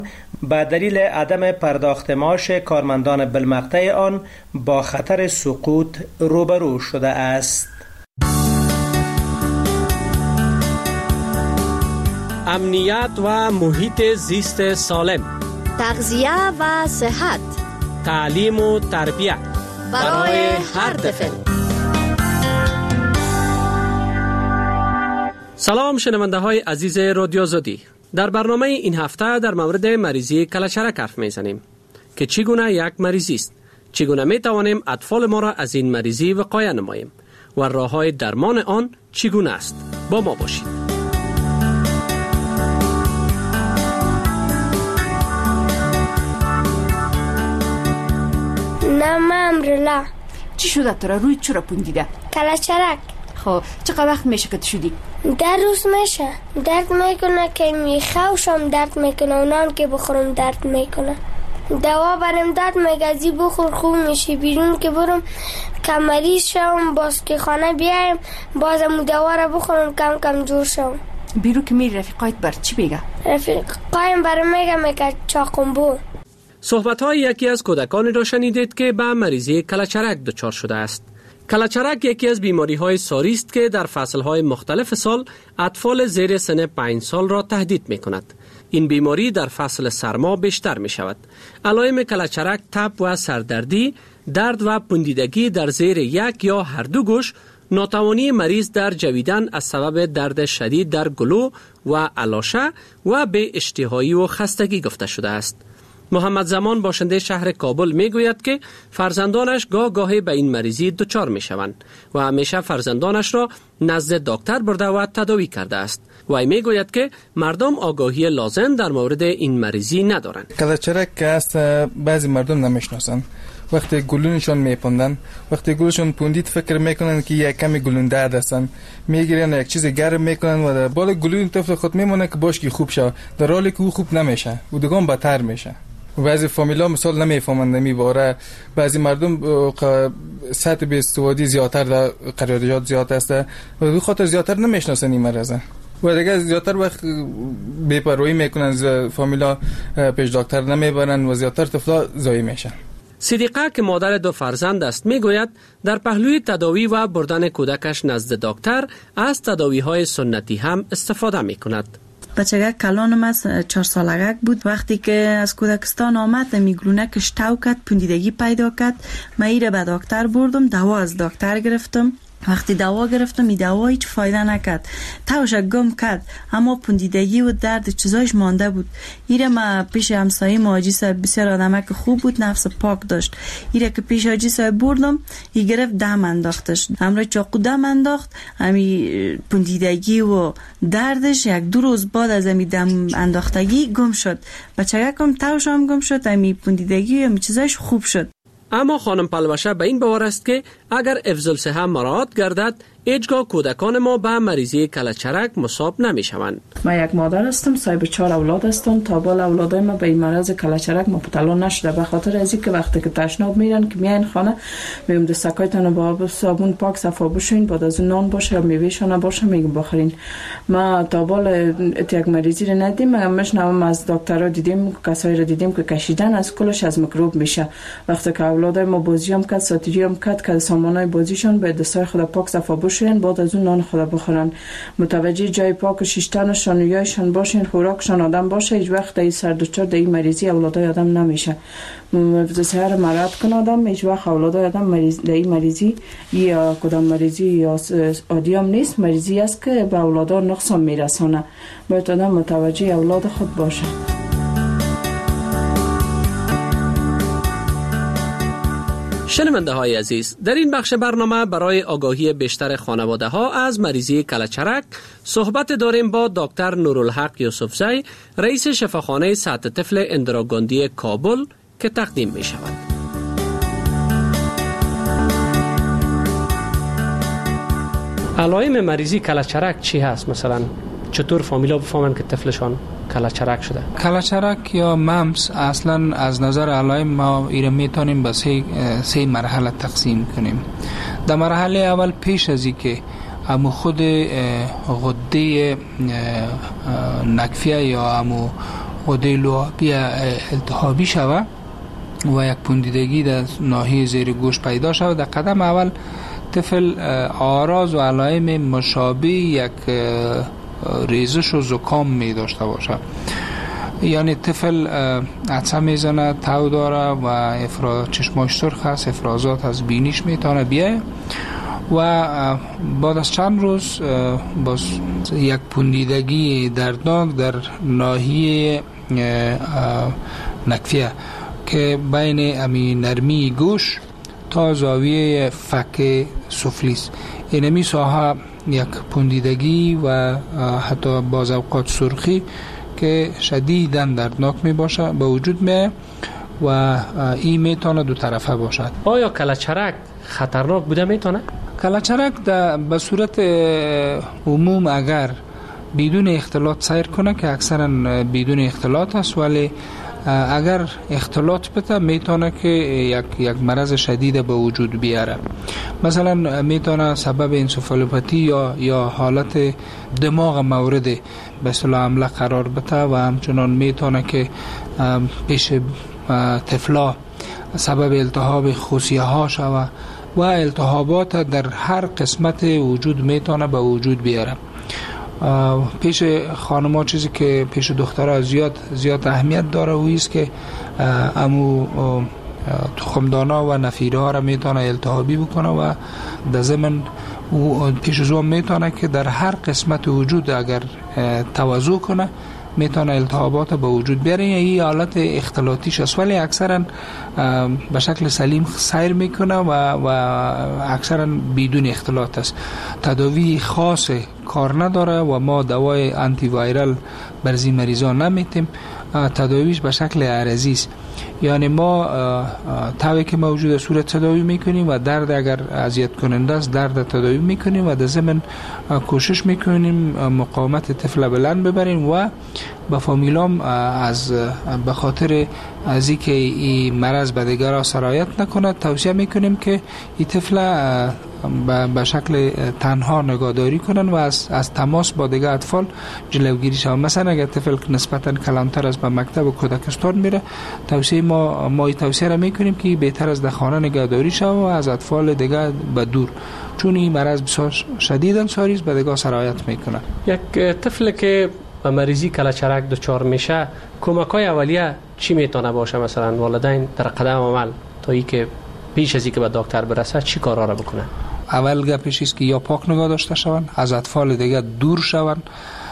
به دلیل عدم پرداخت معاش کارمندان بالمقطع آن با خطر سقوط روبرو شده است. امنیت و محیط زیست سالم، تغذیه و صحت، تعلیم و تربیت برای هر طفل. سلام شنونده های عزیز رادیو زودی. در برنامه این هفته در مورد مریضی کلهچرک حرف میزنیم که چگونه یک مریضی است، چگونه می توانیم اطفال ما را از این مریضی وقایه نماییم و راه‌های درمان آن چگونه است. با ما باشید. نام امرالله. چی شده تو را؟ روی چرا پوندیده؟ کلهچرک. خب چقدر وقت میشه که تو شدی؟ در روز میشه. درد میکنه که میخوشم، درد میکنه و نان که بخورم درد میکنه. دوا برم درد میگه ازی بخور خوب میشه. بیرون که برم که مریض شم، باز که خانه بیایم بازم دوا را بخورم کم کم جور شم. بیرون که میری رفیقایت بر چی بگه؟ رفیقایم برم میگه چاقنبو. صحبت‌های یکی از کودکانی را شنیدید که به مریضی کلهچرک دچار شده است. کلهچرک یکی از بیماری‌های ساری است که در فصل‌های مختلف سال اطفال زیر سن 5 سال را تهدید می‌کند. این بیماری در فصل سرما بیشتر می‌شود. علائم کلهچرک تب و سردردی، درد و پوندیدگی در زیر یک یا هر دو گوش، ناتوانی مریض در جویدن از سبب درد شدید در گلو و الاشه و به اشتهایی و خستگی گفته شده است. محمد زمان باشنده شهر کابل میگوید که فرزندانش گاهی به این مریضی دچار میشوند و همیشه فرزندانش را نزد دکتر برده و تداوی کرده است. و میگوید که مردم آگاهی لازم در مورد این مریضی ندارند. کلهچرک که است بعضی مردم نمیشناسند. وقتی گلونشون میپوندن، وقتی گلوشون پوندید فکر میکنن که یک کمی گلون درد هستن، میگیرن یک چیز گرم میکنن و در بالا گلون طفل خود میمونه که باش که خوب شه، در حالی که او خوب نمیشه و دیگه بدتر میشه. بعضی فامیلا مثال نمیفهمند نمیباره. بعضی مردم سطح به استوادی زیادتر در قرارداد زیاد است و به خاطر زیادتر نمیشناسن این مرض و دیگه زیادتر وقت بی‌پروايی میکنن، فامیلا پیش دکتر نمیبرن و زیادتر طفلا ضایع میشن. صدیقه که مادر دو فرزند است میگوید در پهلوی تداوی و بردن کودکش نزد دکتر از تداوی‌های سنتی هم استفاده میکند. بچگک کلانم از 4 سالگک بود. وقتی که از کودکستان آمد میگرونکش تو کرد، پوندیدگی پیدا کرد. من ایره به دکتر بردم، دوا از دکتر گرفتم. وقتی دوا گرفتم این دوا هیچ فایده نکرد، توش گم کرد، اما پوندیدگی و درد چیزایش مانده بود. ایره ما پیش همسایه حاجی صاحب، بسیار آدمک خوب بود، نفس پاک داشت. ایره که پیش حاجی صاحب بردم، ای گرفت دم انداختش، همراه چاقو دم انداخت. همی پوندیدگی و دردش 1-2 روز بعد از همی دم انداختگی گم شد. بچگکم توش هم گم شد، همی پوندیدگی و چیزایش خوب شد. اما خانم پلوشه به این باور است که اگر افضل‌صحه مراعات گردد، هیچگاه کودکان ما به مریضی کلهچرک مصاب نمی‌شوند. من یک مادر هستم، صاحب 4 اولاد هستم. تا بالا اولادای ما به این مرض کلهچرک مبتلا نشده، به خاطر از اینکه وقتی که تشناب میرن که میاین خانه میگم دستکایتون با آب صابون پاک صفا بشوین، بعد از نان باشه یا میوهشون باشه میگم بخورین. ما تا بالا یک مریضی رو ندیدیم. میگم مشنوم از دکترها دیدیم، کسایی رو دیدیم که کشیدن از کلش از میکروب میشه. وقتی که اولادای ما بازی هم کرد، ساتیری هم کرد که سامانای بازیشون به دستای خود پاک صفا بشوین، بعد از اون نان خدا بخورن. متوجه جای پاک و شیشتنشان و یایشان باشین، خوراکشان آدم باشه. هیچ وقت این سر دچار این مریضی اولادای آدم نمیشه. افضل‌صحه مراد کن آدم، هیچ وقت اولادای آدم این مریضی یا کدام مریضی یا عادی هم نیست، مریضی است که به اولادا نقصان میرسانه. باید آدم متوجه اولاد خود باشه. شنونده های عزیز، در این بخش برنامه برای آگاهی بیشتر خانواده ها از مریضی کلهچرک صحبت داریم با دکتر نورالحق یوسفزی، رئیس شفاخانه سطح طفل اندراگاندی کابل که تقدیم می شود. علائم مریضی کلهچرک چی هست؟ مثلا چطور فامیلا بفهمن که طفلشان کلهچرک شده؟ کلهچرک یا ممس اصلا از نظر علائم ما ایره میتونیم به 3 مرحله تقسیم کنیم. در مرحله اول پیش از اینکه همو خود غده نکفیه یا همو غده لعابی التهابی شود و یک پوندیدگی در ناحیه زیر گوش پیدا شود، در قدم اول طفل آراز و علائم مشابه یک ریزش و زکام می داشته باشد. یعنی طفل عطسه میزنه، تاو داره و چشماش سرخ است، افرازات از بینیش میتونه بیایه و بعد از چند روز باز یک پوندیدگی دردناک در ناحیه نکفیه که بین امی نرمی گوش تا زاویه فک سفلی است. اینمی ساحه یک پوندیدگی و حتی باز اوقات سرخی که شدیداً دردناک می باشه به وجود می و این میتونه دو طرفه باشد. آیا کلچرک خطرناک بوده میتونه؟ کلچرک به صورت عموم اگر بدون اختلاط سیر کنه که اکثرا بدون اختلاط است، ولی اگر اختلاط بده میتونه که یک مرض شدید به وجود بیاره. مثلا میتونه سبب انسفالوپاتی یا حالت دماغ مورد به اصطلاح حمله قرار بده و همچنان میتونه که پیش طفلا سبب التهاب خوسیه ها شود و التهابات در هر قسمت وجود میتونه به وجود بیاره. پیش خانم‌ها چیزی که پیش دخترها زیاد اهمیت داره و است که امو تخمدانا و نفیره ها را میتونه التهابی بکنه و در ضمن پیش زوم میتونه که در هر قسمت وجود اگر توزع کنه میتونه التهابات به وجود بیاره. این حالت اختلاطیش است، ولی اکثرا به شکل سلیم سیر میکنه و اکثرا بدون اختلاط است. تداوی خاص کار نداره و ما دوای آنتی وایرال بر این مریضا نمیتیم. تداویش به شکل عرضی است، یعنی ما تاوی که موجود صورت تداوی میکنیم و درد اگر اذیت کننده است درد تداوی میکنیم و در ضمن کوشش میکنیم مقاومت طفل بلند ببریم و با فامیلام از به خاطر از اینکه این مرض به دیگران سرایت نکنه توصیه میکنیم که این طفل به شکل تنها نگهداری کنن و از تماس با دیگر اطفال جلوگیری شود. مثلا اگر طفل نسبتا کلانتر از به مکتب و کودکستان میره، توصیه ما توصیه را میکنیم که بهتر از در خانه نگهداری شود و از اطفال دیگر به دور، چون این مرض بسیار شدیداً ساری است، به دیگر سرایت میکنه. یک طفل که به مریضی کلچرک دچار میشه کمک‌های اولیه چی میتونه باشه؟ مثلا والدین در قدم عمل تا اینکه پیش از اینکه به دکتر برسه چی کارا را بکنه؟ اول گپش است که یا پاک نگاه داشته شوند، از اطفال دیگه دور شوند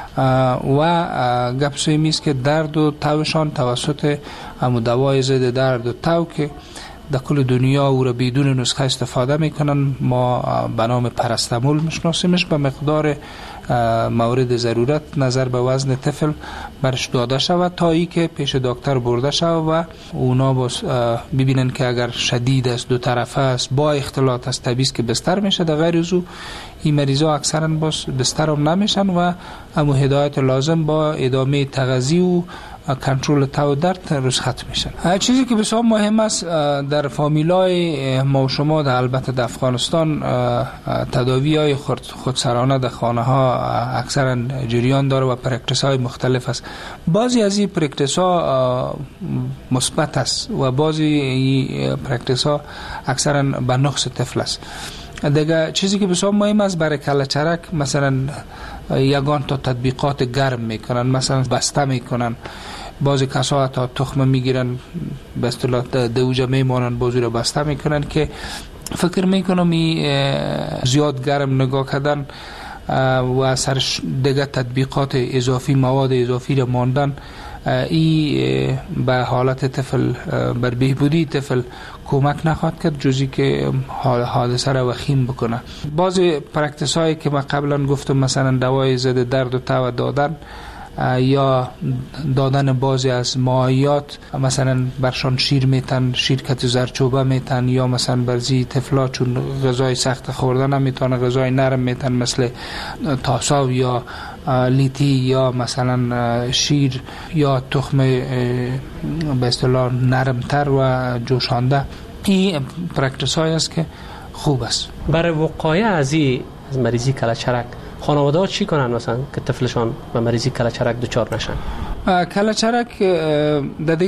و گپ سومی است که درد و توشان توسط همون دوای ضد درد و تو که در کل دنیا او را بدون نسخه استفاده میکنن، ما به نام پرستامول میشناسیمش، به مقدار مورد ضرورت نظر به وزن طفل برش داده شود تا ای که پیش دکتر برده شود و اونا ببینن که اگر شدید است دو طرفه است با اختلاط است طبیعی که بستر میشه. در غیر از او این مریضا اکثرا بستر هم نمیشن و همون هدایت لازم با ادامه تغذیه و کنترل تو درد رسخت میشن. چیزی که بسیار مهم است در فامیلای ما و شما البته در افغانستان تداوی های خودسرانه در خانه ها اکثرا جریان داره و پرکتیس های مختلف است. بعضی از این پرکتیس ها مثبت است و بعضی پرکتیس ها اکثرا به نقص طفل است. دیگه چیزی که بسیار مهم است برای کلچرک، مثلا یگان تا تطبیقات گرم میکنن، مثلا بسته میکنن، بعضی کسا تا تخم میگیرن به اصطلاح دوجه میمانن بازی رو بسته میکنن که فکر میکنم زیاد گرم نگاه کردن و سرش دیگه تطبیقات اضافی مواد اضافی رو ماندن ای به حالت طفل بر بهبودی طفل کمک نخواهد کرد جزی که حادثه را وخیم بکنه. بعضی پرکتیس هایی که من قبلا گفتم مثلا دوای ضد درد و تو دادن یا دادن بعضی از مایعات، مثلا برشان شیر میتن، شیرکت زرچوبه میتن، یا مثلا برزی طفلا چون غذای سخت خوردن نمیتونه غذای نرم میتن مثل تاساو یا لیتی یا مثلا شیر یا تخم به اصطلاح نرمتر و جوشانده. این پرکتیس های است که خوب است برای وقایع از مریضی کلچرک. خانواده ها چی کنن مثلا که طفلشان به مریضی کلچرک دچار نشن؟ کلچرک در